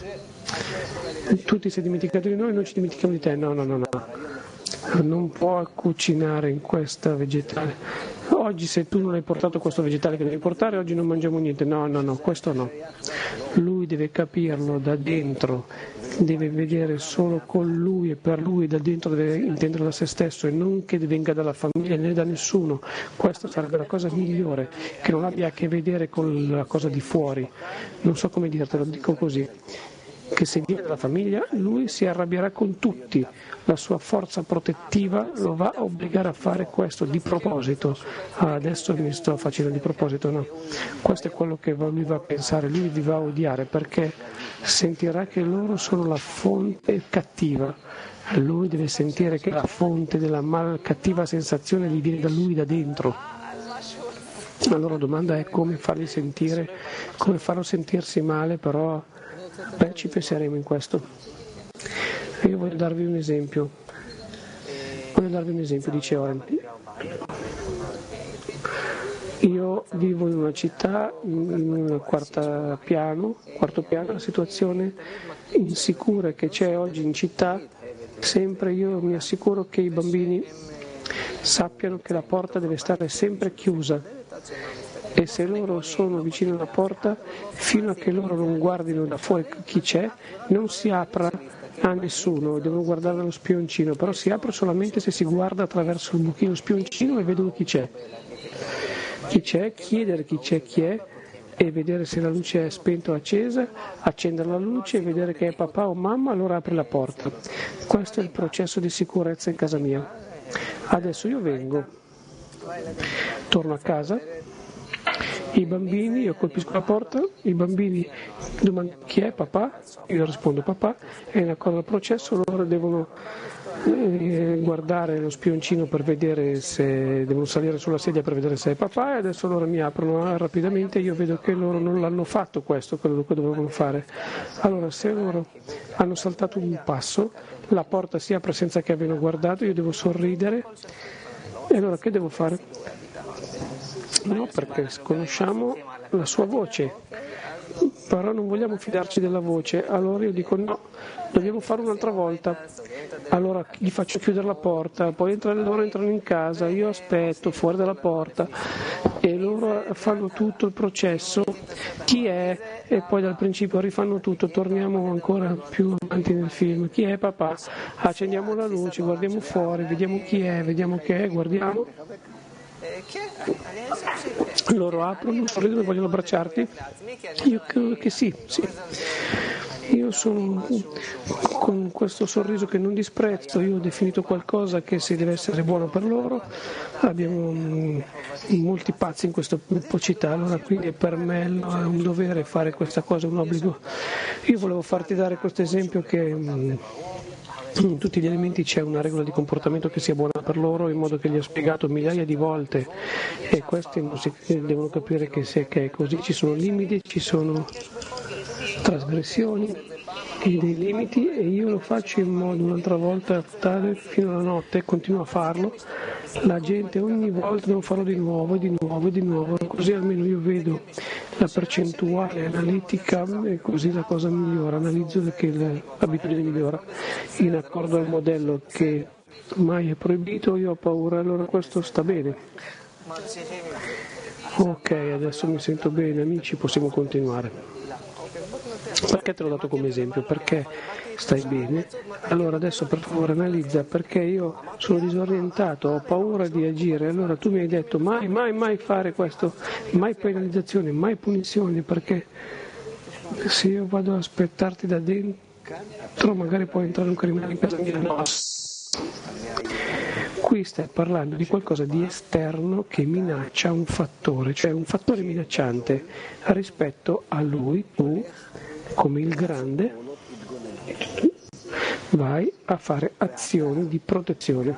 tu ti sei dimenticato di noi, noi ci dimentichiamo di te, no, no, no, no, non può cucinare in questa vegetale. Oggi se tu non hai portato questo vegetale che devi portare, oggi non mangiamo niente, no, no, no, questo no. Lui deve capirlo da dentro, deve vedere solo con lui e per lui, da dentro deve intendere da se stesso e non che venga dalla famiglia né da nessuno. Questa sarebbe la cosa migliore, che non abbia a che vedere con la cosa di fuori. Non so come dirtelo, dico così, che se viene dalla famiglia lui si arrabbierà con tutti, la sua forza protettiva lo va a obbligare a fare questo di proposito. Ah, adesso mi sto facendo di proposito, no, questo è quello che lui va a pensare, lui vi va a odiare perché sentirà che loro sono la fonte cattiva, lui deve sentire che la fonte della mal cattiva sensazione gli viene da lui, da dentro. Allora la domanda è come fargli sentire, come farlo sentirsi male, però beh, ci penseremo in questo. Io voglio darvi un esempio, voglio darvi un esempio, dice Oren. Io vivo in una città, in un quarto piano, quarto piano, la situazione insicura che c'è oggi in città, sempre io mi assicuro che i bambini sappiano che la porta deve stare sempre chiusa. E se loro sono vicino alla porta, fino a che loro non guardino da fuori chi c'è, non si apra a nessuno, devono guardare dallo spioncino, però si apre solamente se si guarda attraverso il buchino spioncino e vedono chi c'è. Chi c'è, chiedere chi c'è, chi è, e vedere se la luce è spenta o accesa, accendere la luce e vedere che è papà o mamma, allora apri la porta. Questo è il processo di sicurezza in casa mia. Adesso io vengo, torno a casa, I bambini, io colpisco la porta, i bambini domandano chi è papà, io rispondo papà, è una cosa del processo, loro devono eh, guardare lo spioncino per vedere se, devono salire sulla sedia per vedere se è papà, e adesso loro mi aprono rapidamente, io vedo che loro non l'hanno fatto questo, quello che dovevano fare. Allora se loro hanno saltato un passo, la porta si apre senza che abbiano guardato, io devo sorridere, e allora che devo fare? No, perché conosciamo la sua voce, però non vogliamo fidarci della voce, allora io dico no, dobbiamo farlo un'altra volta, allora gli faccio chiudere la porta, poi entrano, loro entrano in casa, io aspetto fuori dalla porta e loro fanno tutto il processo, chi è, e poi dal principio rifanno tutto, torniamo ancora più avanti nel film, chi è papà, accendiamo la luce, guardiamo fuori, vediamo chi è, vediamo che è, guardiamo. Loro aprono, sorridono e vogliono abbracciarti? Io credo che sì, sì. Io sono con questo sorriso che non disprezzo, io ho definito qualcosa che se deve essere buono per loro, abbiamo mh, molti pazzi in questa città, allora quindi per me è un dovere fare questa cosa, un obbligo. Io volevo farti dare questo esempio che mh, in tutti gli elementi c'è una regola di comportamento che sia buona per loro, in modo che gli ho spiegato migliaia di volte, e questi devono capire che se che è così, ci sono limiti, ci sono trasgressioni e dei limiti, e io lo faccio in modo un'altra volta tale fino alla notte, e continuo a farlo. La gente ogni volta devo farlo di nuovo e di nuovo e di nuovo, così almeno io vedo la percentuale analitica e così la cosa migliora, analizzo che l'abitudine migliora. In accordo al modello che mai è proibito, io ho paura, allora questo sta bene. Ok, adesso mi sento bene, amici, possiamo continuare. Perché te l'ho dato come esempio? Perché stai bene? Allora adesso per favore analizza, perché io sono disorientato, ho paura di agire, allora tu mi hai detto mai, mai, mai fare questo, mai penalizzazione, mai punizione, perché se io vado ad aspettarti da dentro magari può entrare un criminale in casa mia. No. Qui stai parlando di qualcosa di esterno che minaccia un fattore, cioè un fattore minacciante rispetto a lui, tu come il grande vai a fare azioni di protezione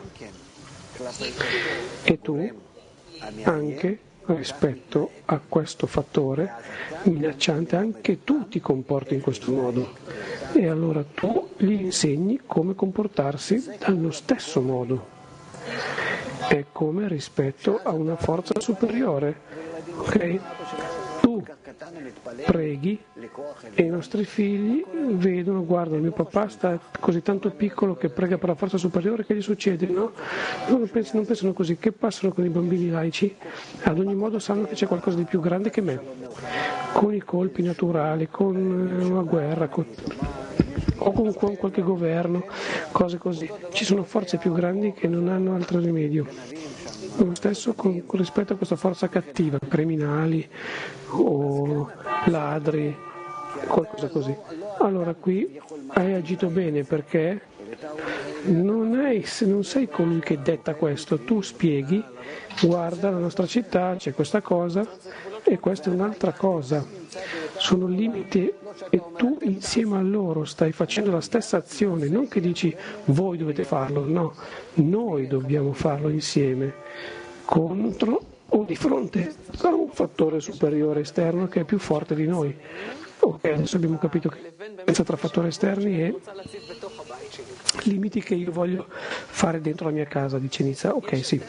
e tu anche rispetto a questo fattore minacciante anche tu ti comporti in questo modo, e allora tu gli insegni come comportarsi dallo stesso modo, è come rispetto a una forza superiore, ok? Tu preghi e i nostri figli vedono, guarda, mio papà sta così tanto piccolo che prega per la forza superiore, che gli succede? No? Non pensano, non pensano così. Che passano con i bambini laici? Ad ogni modo sanno che c'è qualcosa di più grande che me, con i colpi naturali, con una guerra, con, o con, con qualche governo, cose così. Ci sono forze più grandi che non hanno altro rimedio. Lo stesso con, con rispetto a questa forza cattiva, criminali o ladri, qualcosa così. Allora qui hai agito bene, perché non, hai, non sei colui che detta questo, tu spieghi, guarda la nostra città, c'è questa cosa e questa è un'altra cosa, sono limiti e tu insieme a loro stai facendo la stessa azione, non che dici voi dovete farlo, no, noi dobbiamo farlo insieme contro o di fronte a un fattore superiore esterno che è più forte di noi. Ok, adesso abbiamo capito che la differenza tra fattori esterni e limiti che io voglio fare dentro la mia casa, dice Nizza. Ok, sì.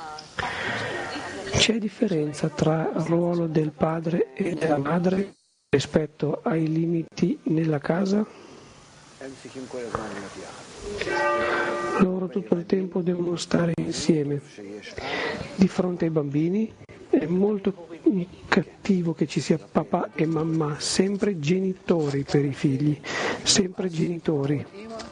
C'è differenza tra il ruolo del padre e della madre rispetto ai limiti nella casa? Loro tutto il tempo devono stare insieme. Di fronte ai bambini è molto cattivo che ci sia papà e mamma, sempre genitori per i figli, sempre genitori.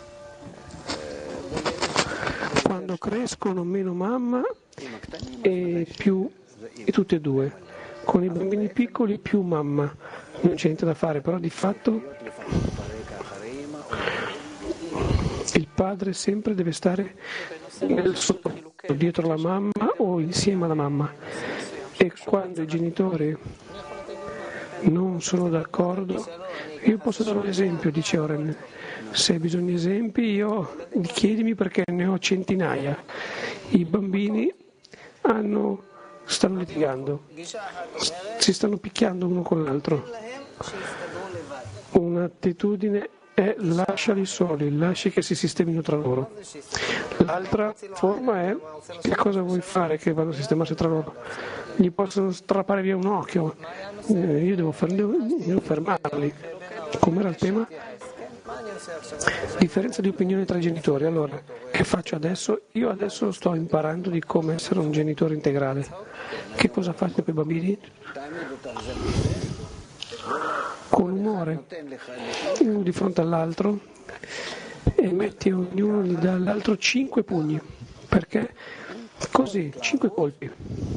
Quando crescono meno mamma e più e tutte e due, con i bambini piccoli più mamma, non c'è niente da fare, però di fatto il padre sempre deve stare nel sotto, dietro la mamma o insieme alla mamma. E quando i genitori non sono d'accordo, io posso dare un esempio, dice Oren. Se hai bisogno di esempi, io chiedimi perché ne ho centinaia. I bambini hanno, stanno litigando, si stanno picchiando uno con l'altro. Un'attitudine è lasciali soli, lasci che si sistemino tra loro. L'altra forma è che cosa vuoi fare che vanno a sistemarsi tra loro? Gli possono strappare via un occhio, eh, io devo, fer- devo, devo fermarli. Com'era il tema? Differenza di opinione tra i genitori. Allora, che faccio adesso? Io adesso sto imparando di come essere un genitore integrale. Che cosa fate per i bambini? Con umore, uno di fronte all'altro, e metti ognuno gli dà all'altro cinque pugni, perché così, cinque colpi,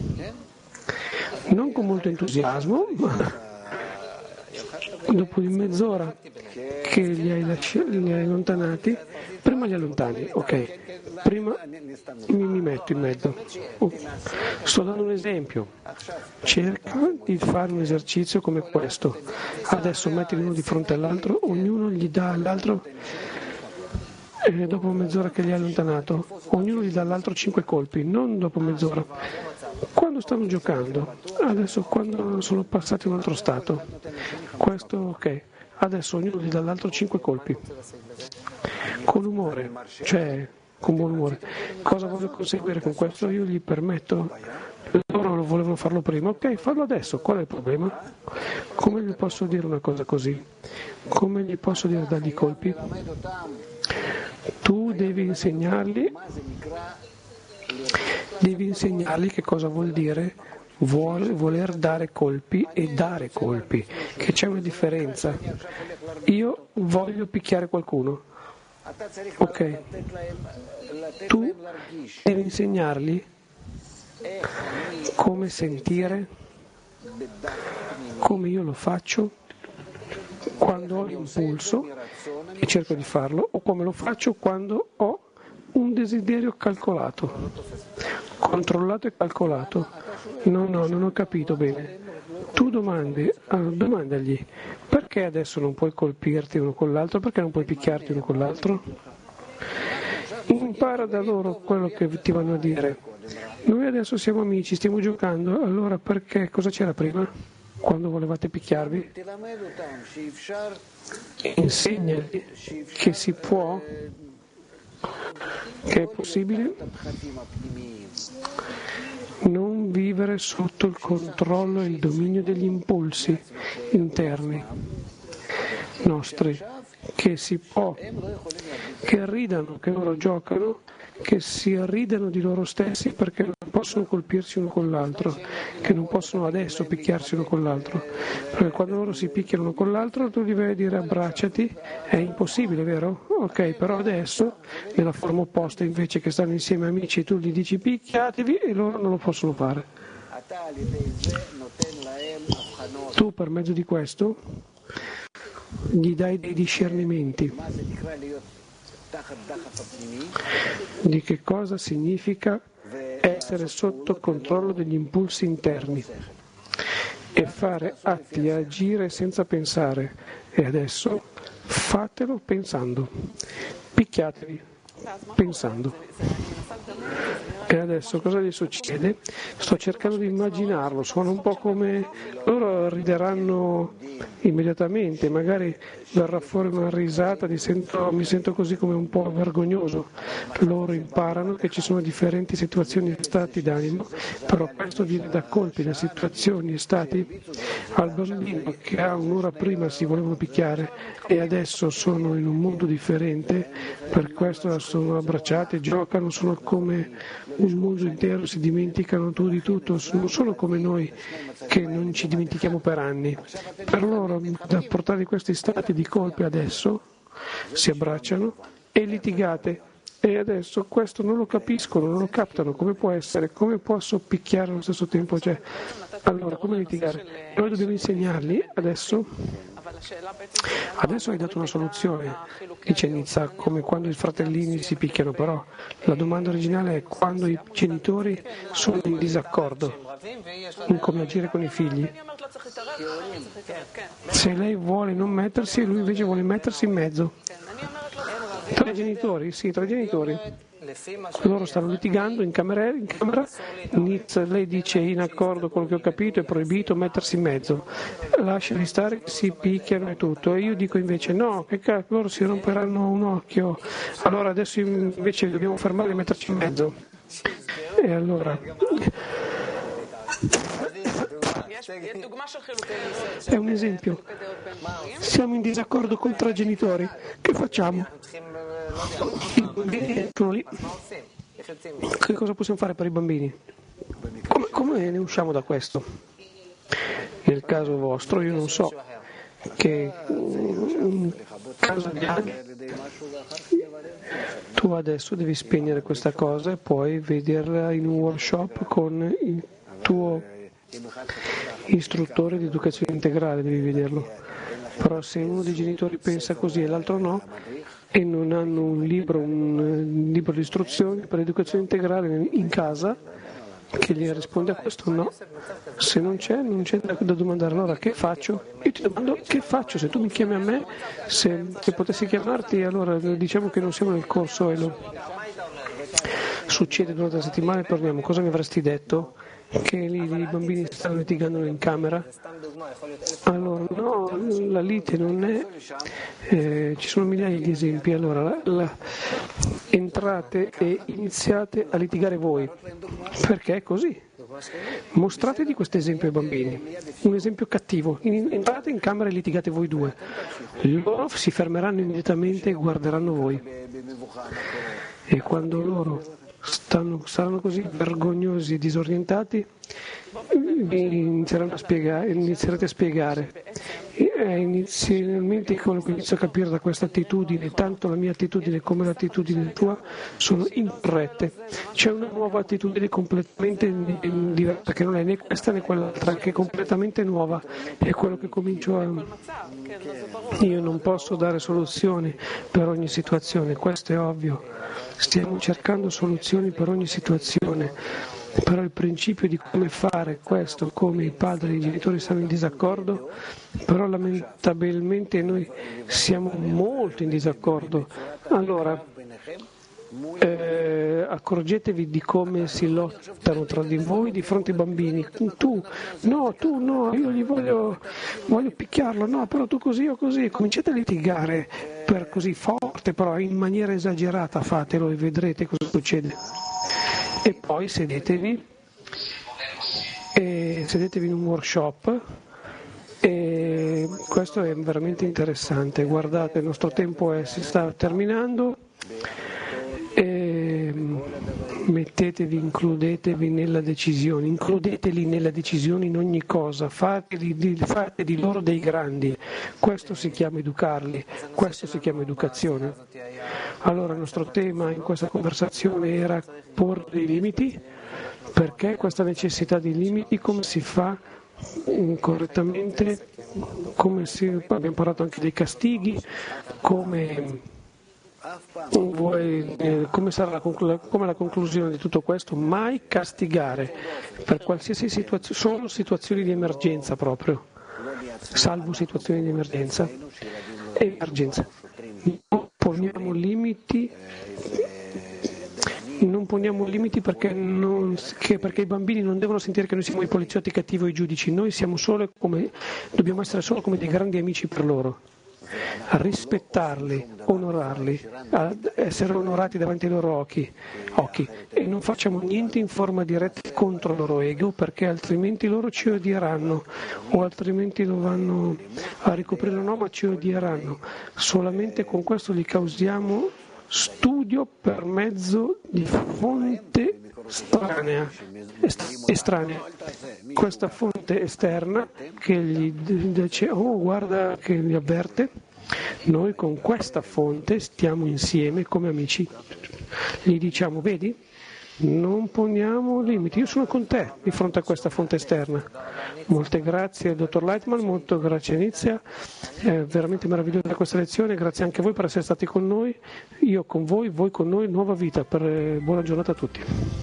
non con molto entusiasmo, ma dopo di mezz'ora che li hai, lasci- li hai allontanati, prima li allontani, ok, prima mi, mi metto in mezzo. Oh. Sto dando un esempio, cerca di fare un esercizio come questo. Adesso metti uno di fronte all'altro, ognuno gli dà all'altro, e dopo mezz'ora che li ha allontanato, ognuno gli dà all'altro cinque colpi, non dopo mezz'ora. Quando stanno giocando, adesso quando sono passati in un altro stato, questo ok, adesso ognuno gli dà all'altro cinque colpi, con umore, cioè con buon umore. Cosa voglio conseguire con questo? Io gli permetto, loro volevano farlo prima, ok, fallo adesso, qual è il problema? Come gli posso dire una cosa così? Come gli posso dire dargli colpi? Tu devi insegnargli devi insegnargli che cosa vuol dire vuole, voler dare colpi e dare colpi, che c'è una differenza. Io voglio picchiare qualcuno, ok, tu devi insegnargli come sentire, come io lo faccio quando ho l'impulso e cerco di farlo, o come lo faccio quando ho un desiderio calcolato, controllato e calcolato. No, no, non ho capito bene. Tu domandi, ah, domandagli, perché adesso non puoi colpirti uno con l'altro, perché non puoi picchiarti uno con l'altro? Impara da loro quello che ti vanno a dire. Noi adesso siamo amici, stiamo giocando, allora perché? Cosa c'era prima? Quando volevate picchiarvi? Insegnagli che si può, che è possibile non vivere sotto il controllo e il dominio degli impulsi interni nostri, che si può, che ridano, che loro giocano, che si arridano di loro stessi perché non possono colpirsi uno con l'altro, che non possono adesso picchiarsi uno con l'altro, perché quando loro si picchiano uno con l'altro tu gli vai a dire abbracciati, è impossibile, vero? Ok, però adesso nella forma opposta, invece che stanno insieme amici, tu gli dici picchiatevi e loro non lo possono fare. Tu per mezzo di questo gli dai dei discernimenti di che cosa significa essere sotto controllo degli impulsi interni e fare atti e agire senza pensare. E adesso fatelo pensando, picchiatevi pensando. E adesso cosa gli succede? Sto cercando di immaginarlo, suona un po' come loro rideranno immediatamente, magari verrà fuori una risata, mi sento, mi sento così come un po' vergognoso. Loro imparano che ci sono differenti situazioni e stati d'animo, però questo viene da colpi, da situazioni e stati. Al bambino che ha un'ora prima si volevano picchiare e adesso sono in un mondo differente, per questo sono abbracciati, giocano, sono come un mondo intero, si dimenticano tu di tutto, non sono come noi che non ci dimentichiamo per anni. Per loro da portare questi stati di colpi adesso si abbracciano e litigate, e adesso questo non lo capiscono, non lo captano, come può essere, come posso picchiare allo stesso tempo, cioè, allora come litigare? Noi dobbiamo insegnargli adesso Adesso hai dato una soluzione, dice Nizza, come quando i fratellini si picchiano, però la domanda originale è quando i genitori sono in disaccordo in come agire con i figli. Se lei vuole non mettersi e lui invece vuole mettersi in mezzo. Tra i genitori? Sì, tra i genitori. Loro stanno litigando in camera, in camera. Nizza, lei dice in accordo con quello che ho capito è proibito mettersi in mezzo, lasciali stare, si picchiano e tutto, e io dico invece no, che cazzo, loro si romperanno un occhio, allora adesso invece dobbiamo fermarli e metterci in mezzo. E allora è un esempio, siamo in disaccordo con tre genitori, che facciamo? I bambini sono lì. Che cosa possiamo fare per i bambini? Come, come ne usciamo da questo? Nel caso vostro io non so che in caso di tu adesso devi spegnere questa cosa e poi vederla in un workshop con il tuo istruttore di educazione integrale, devi vederlo. Però se uno dei genitori pensa così e l'altro no, e non hanno un libro, un libro di istruzioni per l'educazione integrale in casa che gli risponde a questo, no. Se non c'è, non c'è da, da domandare. Allora che faccio? Io ti domando che faccio, se tu mi chiami a me, se, se potessi chiamarti, allora diciamo che non siamo nel corso e lo succede durante la settimana e torniamo, cosa mi avresti detto? Che lì i bambini stanno litigando in camera? Allora no, la lite non è, eh, ci sono migliaia di esempi. Allora la, la, entrate e iniziate a litigare voi, perché è così. Mostrate di questo esempio ai bambini, un esempio cattivo. Entrate in camera e litigate voi due, loro si fermeranno immediatamente e guarderanno voi, e quando loro Stanno, saranno così vergognosi e disorientati, inizieranno a spiegare, inizierete a spiegare. E inizialmente quello che inizio a capire da questa attitudine, tanto la mia attitudine come l'attitudine tua, sono incorrette. C'è una nuova attitudine completamente diversa, che non è né questa né quell'altra, che è completamente nuova. È quello che comincio a... Io non posso dare soluzioni per ogni situazione, questo è ovvio. Stiamo cercando soluzioni per ogni situazione, però il principio di come fare questo, come i padri e i genitori stanno in disaccordo, però lamentabilmente noi siamo molto in disaccordo. Allora, eh, accorgetevi di come si lottano tra di voi di fronte ai bambini. Tu, no, tu no, io gli voglio, voglio picchiarlo, no, però tu così o così. Cominciate a litigare per così forte, però in maniera esagerata fatelo e vedrete cosa succede. E poi sedetevi, e sedetevi in un workshop. E questo è veramente interessante. Guardate, il nostro tempo è, si sta terminando. E mettetevi, includetevi nella decisione, includeteli nella decisione in ogni cosa, fate di, fate di loro dei grandi. Questo si chiama educarli, questo si chiama educazione. Allora il nostro tema in questa conversazione era porre dei limiti. Perché questa necessità di limiti? Come si fa correttamente? Come si, abbiamo parlato anche dei castighi, come... Vuoi, eh, come sarà la, conclu- come la conclusione di tutto questo? Mai castigare per qualsiasi situazione, solo situazioni di emergenza proprio, salvo situazioni di emergenza. Emergenza. Non poniamo limiti, non poniamo limiti perché, non, che, perché i bambini non devono sentire che noi siamo i poliziotti cattivi o i giudici, noi siamo solo come, dobbiamo essere solo come dei grandi amici per loro. A rispettarli, onorarli, a essere onorati davanti ai loro occhi, occhi e non facciamo niente in forma diretta contro il loro ego, perché altrimenti loro ci odieranno o altrimenti lo vanno a ricoprire, no, ma ci odieranno. Solamente con questo gli causiamo studio per mezzo di fonte estranea, estranea. Questa fonte esterna che gli dice, oh guarda, che li avverte, noi con questa fonte stiamo insieme come amici, gli diciamo, vedi, non poniamo limiti, io sono con te di fronte a questa fonte esterna. Molte grazie dottor Leitman, molto grazie Inizia, è veramente meravigliosa questa lezione, grazie anche a voi per essere stati con noi, io con voi, voi con noi, nuova vita, per buona giornata a tutti.